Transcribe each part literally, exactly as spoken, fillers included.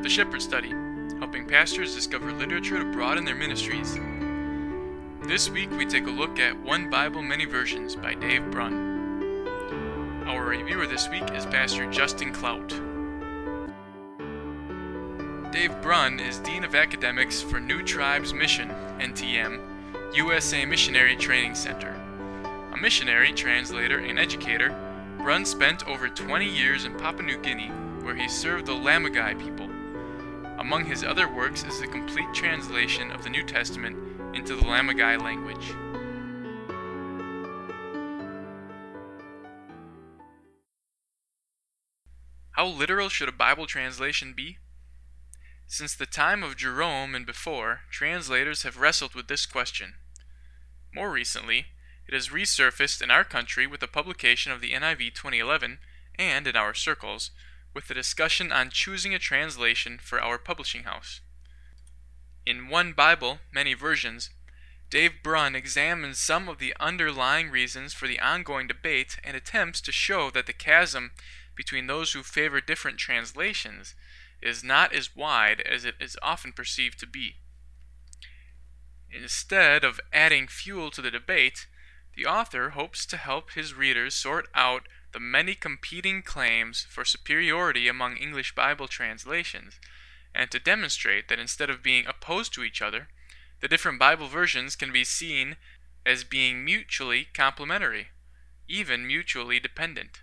The Shepherd Study, helping pastors discover literature to broaden their ministries. This week we take a look at One Bible, Many Versions by Dave Brunn. Our reviewer this week is Pastor Justin Clout. Dave Brunn is Dean of Academics for New Tribes Mission, N T M, U S A Missionary Training Center. A missionary, translator, and educator, Brunn spent over twenty years in Papua New Guinea, where he served the Lamagai people. Among his other works is the complete translation of the New Testament into the Lamagai language. How literal should a Bible translation be? Since the time of Jerome and before, translators have wrestled with this question. More recently, it has resurfaced in our country with the publication of the N I V twenty eleven, and in our circles, with the discussion on choosing a translation for our publishing house. In One Bible, Many Versions, Dave Brunn examines some of the underlying reasons for the ongoing debate and attempts to show that the chasm between those who favor different translations is not as wide as it is often perceived to be. Instead of adding fuel to the debate, the author hopes to help his readers sort out the many competing claims for superiority among English Bible translations, and to demonstrate that instead of being opposed to each other, the different Bible versions can be seen as being mutually complementary, even mutually dependent.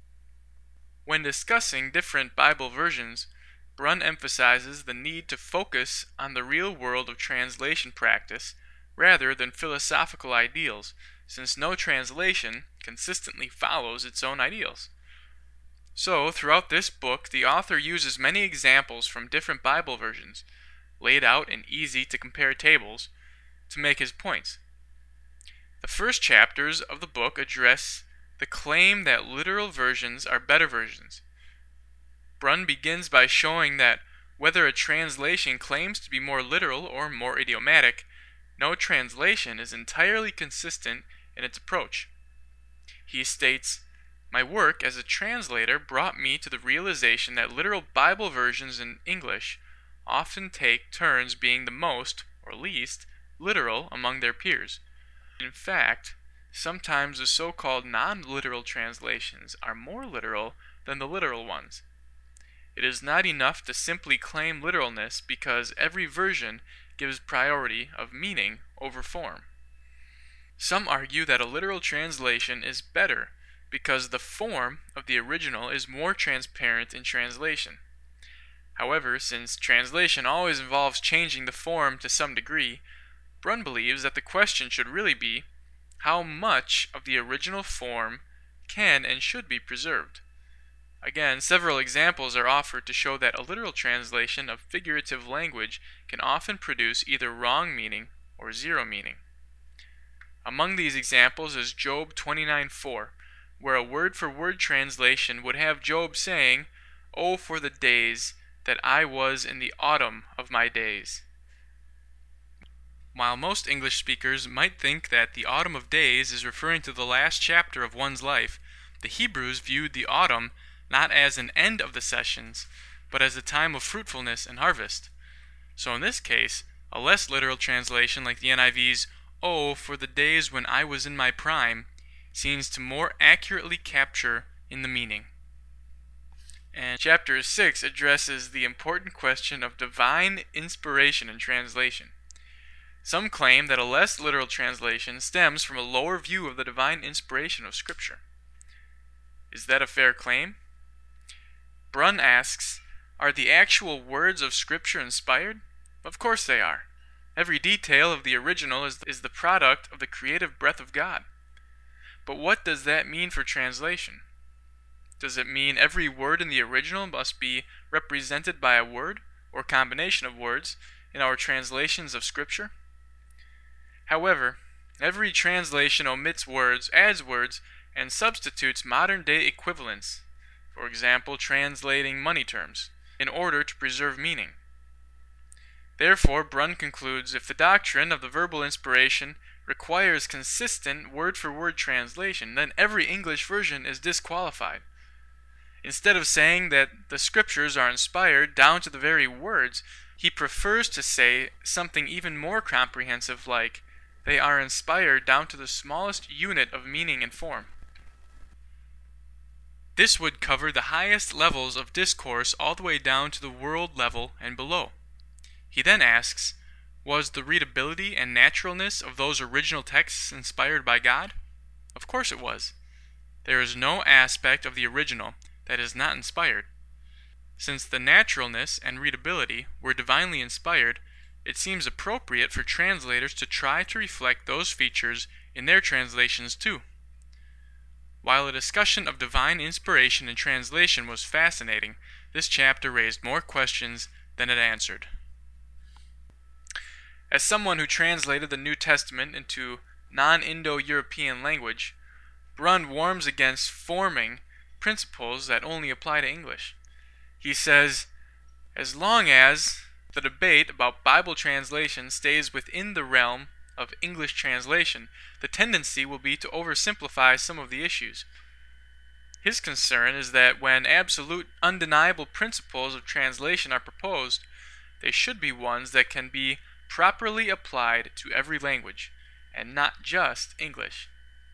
When discussing different Bible versions, Brunn emphasizes the need to focus on the real world of translation practice rather than philosophical ideals, since no translation consistently follows its own ideals. So, throughout this book, the author uses many examples from different Bible versions, laid out in easy-to-compare tables, to make his points. The first chapters of the book address the claim that literal versions are better versions. Brunn begins by showing that whether a translation claims to be more literal or more idiomatic, no translation is entirely consistent in its approach. He states, "My work as a translator brought me to the realization that literal Bible versions in English often take turns being the most, or least, literal among their peers. In fact, sometimes the so-called non-literal translations are more literal than the literal ones. It is not enough to simply claim literalness because every version gives priority of meaning over form. Some argue that a literal translation is better because the form of the original is more transparent in translation. However, since translation always involves changing the form to some degree, Brunn believes that the question should really be, how much of the original form can and should be preserved? Again, several examples are offered to show that a literal translation of figurative language can often produce either wrong meaning or zero meaning. Among these examples is Job twenty-nine four, where a word-for-word translation would have Job saying, "Oh, for the days that I was in the autumn of my days." While most English speakers might think that the autumn of days is referring to the last chapter of one's life, the Hebrews viewed the autumn not as an end of the sessions, but as a time of fruitfulness and harvest. So in this case, a less literal translation like the N I V's "Oh, for the days when I was in my prime" seems to more accurately capture in the meaning. And chapter six addresses the important question of divine inspiration in translation. Some claim that a less literal translation stems from a lower view of the divine inspiration of Scripture. Is that a fair claim? Brunn asks, are the actual words of Scripture inspired? Of course they are. Every detail of the original is, is the product of the creative breath of God. But what does that mean for translation? Does it mean every word in the original must be represented by a word, or combination of words, in our translations of Scripture? However, every translation omits words, adds words, and substitutes modern-day equivalents, for example, translating money terms, in order to preserve meaning. Therefore, Brunn concludes, if the doctrine of the verbal inspiration requires consistent word-for-word translation, then every English version is disqualified. Instead of saying that the scriptures are inspired down to the very words, he prefers to say something even more comprehensive like, they are inspired down to the smallest unit of meaning and form. This would cover the highest levels of discourse all the way down to the world level and below. He then asks, was the readability and naturalness of those original texts inspired by God? Of course it was. There is no aspect of the original that is not inspired. Since the naturalness and readability were divinely inspired, it seems appropriate for translators to try to reflect those features in their translations too. While a discussion of divine inspiration in translation was fascinating, this chapter raised more questions than it answered. As someone who translated the New Testament into non-Indo-European language, Brunn warns against forming principles that only apply to English. He says, as long as the debate about Bible translation stays within the realm of English translation, the tendency will be to oversimplify some of the issues. His concern is that when absolute, undeniable principles of translation are proposed, they should be ones that can be properly applied to every language, and not just English.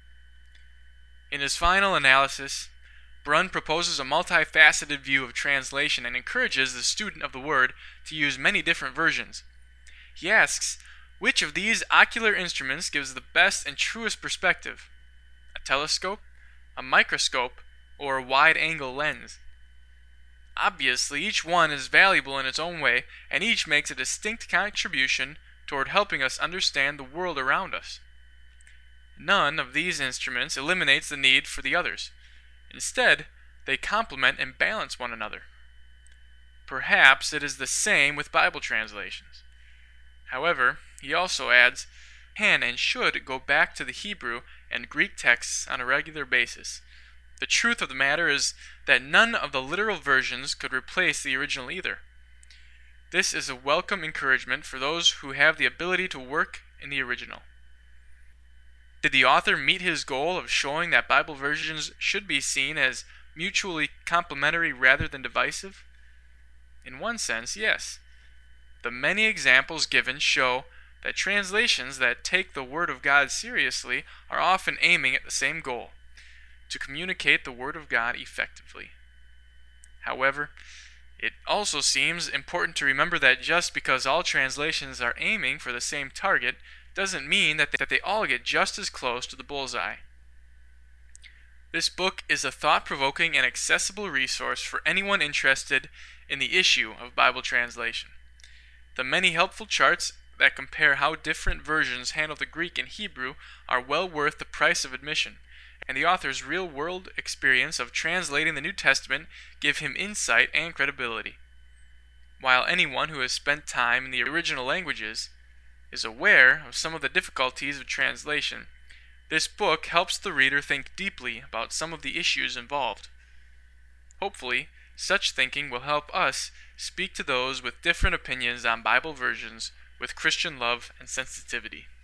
In his final analysis, Brunn proposes a multifaceted view of translation and encourages the student of the Word to use many different versions. He asks, which of these ocular instruments gives the best and truest perspective? A telescope, a microscope, or a wide-angle lens? Obviously, each one is valuable in its own way, and each makes a distinct contribution toward helping us understand the world around us. None of these instruments eliminates the need for the others. Instead, they complement and balance one another. Perhaps it is the same with Bible translations. However, he also adds, can and should go back to the Hebrew and Greek texts on a regular basis. The truth of the matter is that none of the literal versions could replace the original either. This is a welcome encouragement for those who have the ability to work in the original. Did the author meet his goal of showing that Bible versions should be seen as mutually complementary rather than divisive? In one sense, yes. The many examples given show that translations that take the Word of God seriously are often aiming at the same goal, to communicate the Word of God effectively. However, it also seems important to remember that just because all translations are aiming for the same target doesn't mean that they, that they all get just as close to the bullseye. This book is a thought-provoking and accessible resource for anyone interested in the issue of Bible translation. The many helpful charts that compare how different versions handle the Greek and Hebrew are well worth the price of admission, and the author's real-world experience of translating the New Testament give him insight and credibility. While anyone who has spent time in the original languages is aware of some of the difficulties of translation, this book helps the reader think deeply about some of the issues involved. Hopefully, such thinking will help us speak to those with different opinions on Bible versions with Christian love and sensitivity.